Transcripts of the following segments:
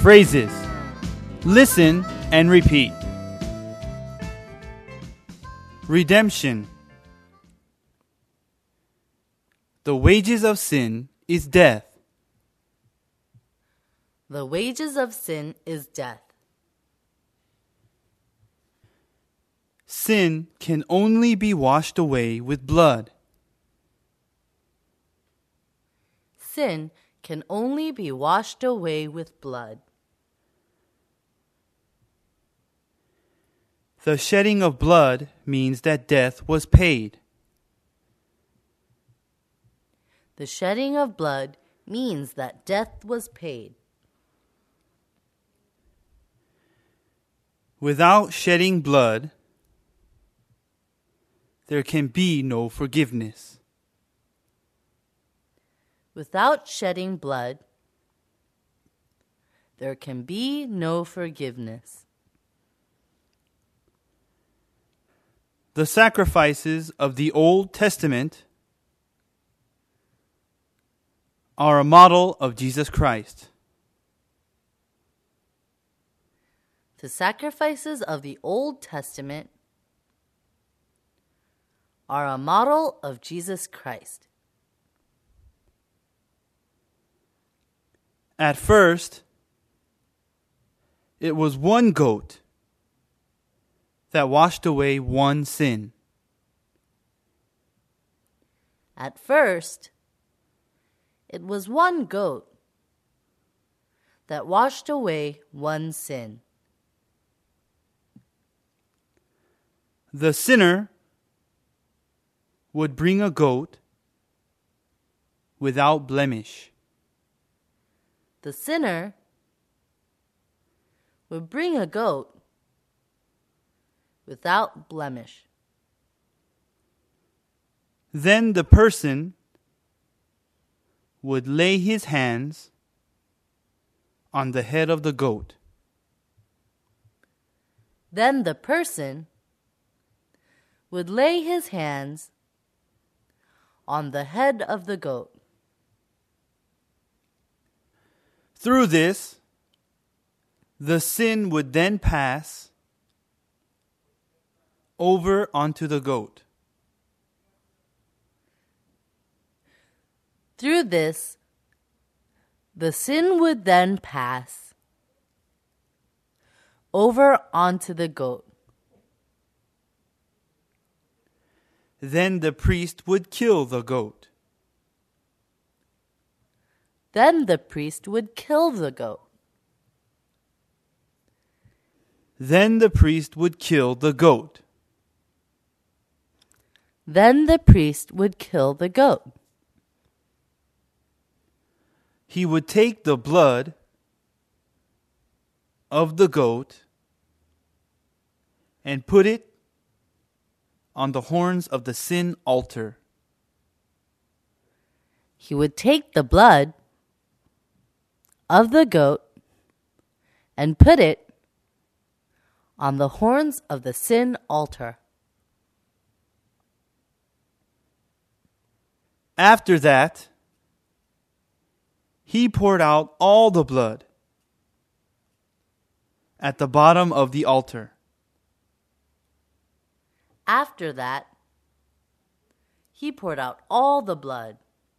Phrases. Listen and repeat. Redemption. The wages of sin is death. The wages of sin is death. Sin can only be washed away with blood. Sin can only be washed away with blood. The shedding of blood means that death was paid. The shedding of blood means that death was paid. Without shedding blood, there can be no forgiveness. Without shedding blood, there can be no forgiveness. The sacrifices of the Old Testament are a model of Jesus Christ. The sacrifices of the Old Testament are a model of Jesus Christ. At first, it was one goat that washed away one sin. At first, it was one goat that washed away one sin. The sinner would bring a goat without blemish. The sinner would bring a goat without blemish. Then the person would lay his hands on the head of the goat. Then the person would lay his hands on the head of the goat. Through this, the sin would then pass over onto the goat. Through this, the sin would then pass over onto the goat. Then the priest would kill the goat. Then the priest would kill the goat. Then the priest would kill the goat. Then the priest would kill the goat. He would take the blood of the goat and put it on the horns of the sin altar. He would take the blood of the goat and put it on the horns of the sin altar. After that, he poured out all the blood at the bottom of the altar. After that, he poured out all the blood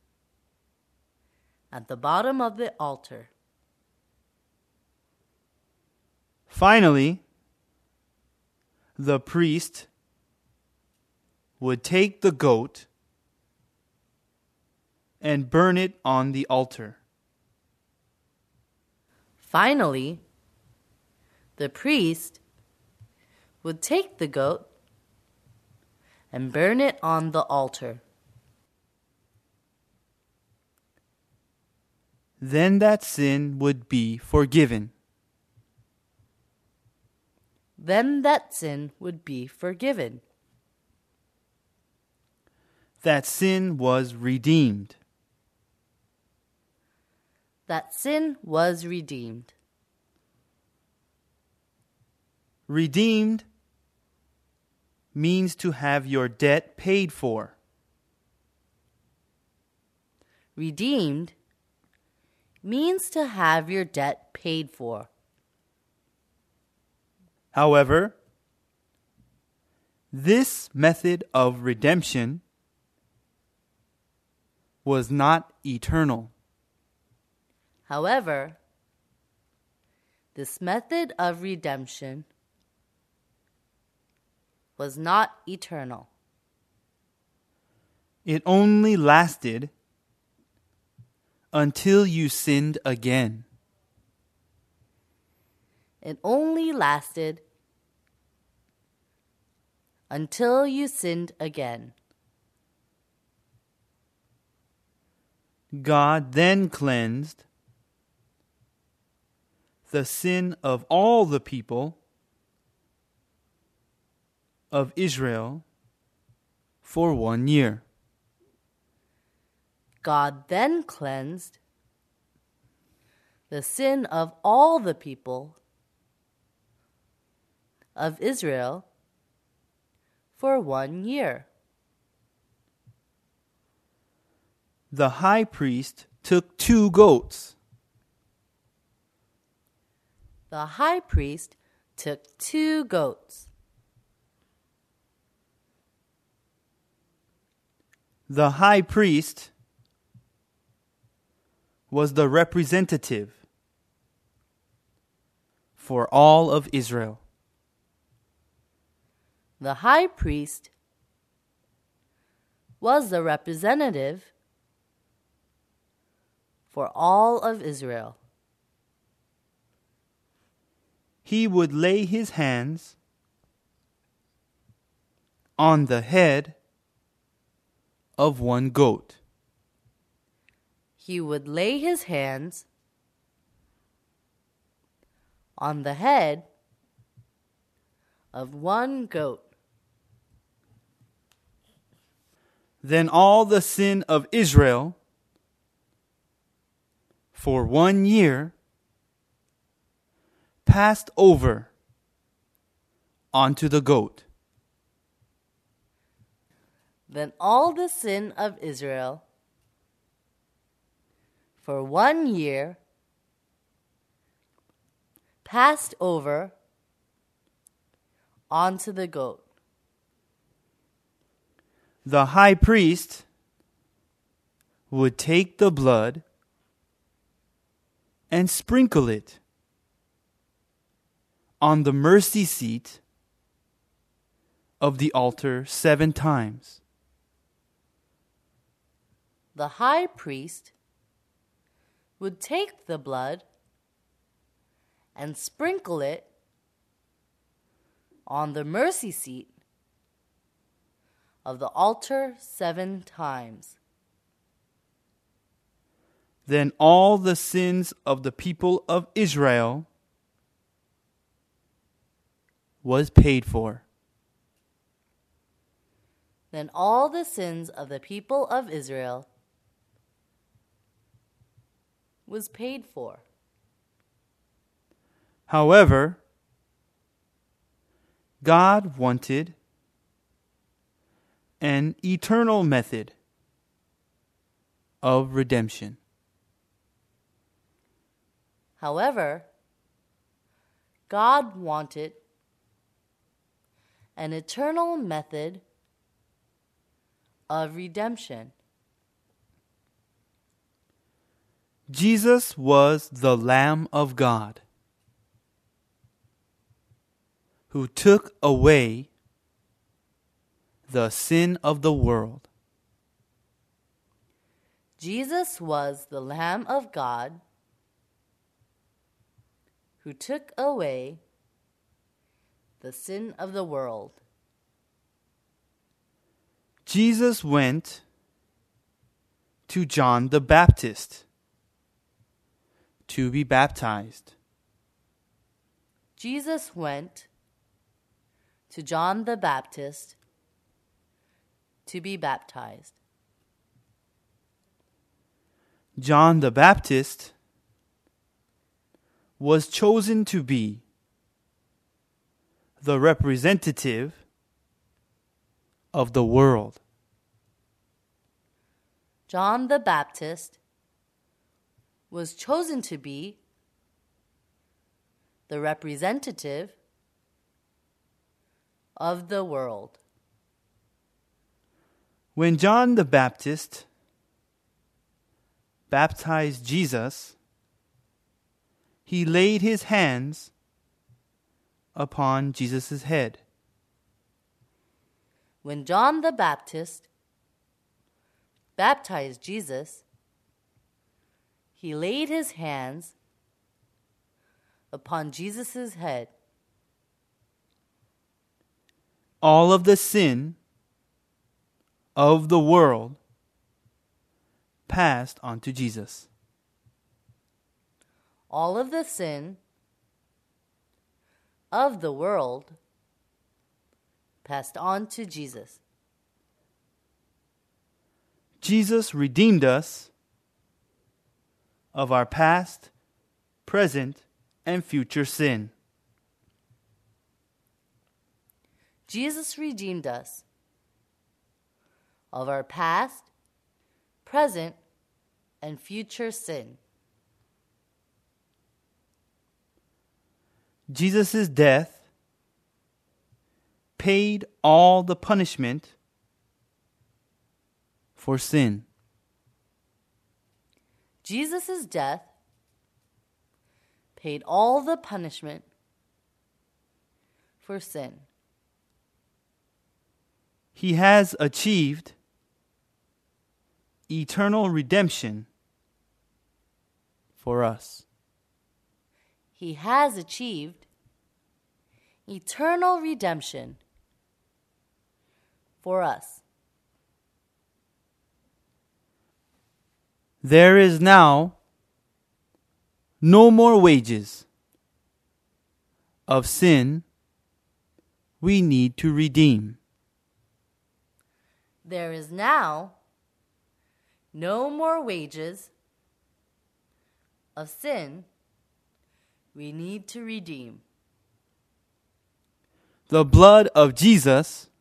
at the bottom of the altar. Finally, the priest would take the goat and burn it on the altar. Finally, the priest would take the goat and burn it on the altar. Then that sin would be forgiven. Then that sin would be forgiven. That sin was redeemed. That sin was redeemed. Redeemed means to have your debt paid for. Redeemed means to have your debt paid for. However, this method of redemption was not eternal. However, this method of redemption was not eternal. It only lasted until you sinned again. It only lasted until you sinned again. God then cleansed the sin of all the people of Israel for 1 year. God then cleansed the sin of all the people of Israel for 1 year. The high priest took 2 goats. The high priest took 2 goats. The high priest was the representative for all of Israel. The high priest was the representative for all of Israel. He would lay his hands on the head of 1 goat. He would lay his hands on the head of 1 goat. Then all the sin of Israel for 1 year passed over onto the goat. Then all the sin of Israel for 1 year passed over onto the goat. The high priest would take the blood and sprinkle it on the mercy seat of the altar 7 times. The high priest would take the blood and sprinkle it on the mercy seat of the altar 7 times. Then all the sins of the people of Israel was paid for. Then all the sins of the people of Israel was paid for. However, God wanted an eternal method of redemption. However, God wanted an eternal method of redemption. Jesus was the Lamb of God who took away the sin of the world. Jesus was the Lamb of God who took away the sin of the world. Jesus went to John the Baptist to be baptized. Jesus went to John the Baptist to be baptized. John the Baptist was chosen to be the representative of the world. John the Baptist was chosen to be the representative of the world. When John the Baptist baptized Jesus, he laid his hands upon Jesus' head. When John the Baptist baptized Jesus, he laid his hands upon Jesus' head. All of the sin of the world passed on to Jesus. All of the sin of the world passed on to Jesus. Jesus redeemed us of our past, present, and future sin. Jesus redeemed us of our past, present, and future sin. Jesus' death paid all the punishment for sin. Jesus' death paid all the punishment for sin. He has achieved eternal redemption for us. He has achieved eternal redemption for us. There is now no more wages of sin we need to redeem. There is now no more wages of sin we need to redeem. The blood of Jesus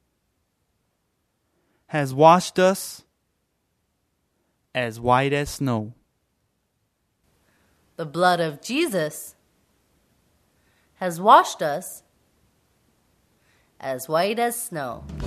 has washed us as white as snow. The blood of Jesus has washed us as white as snow.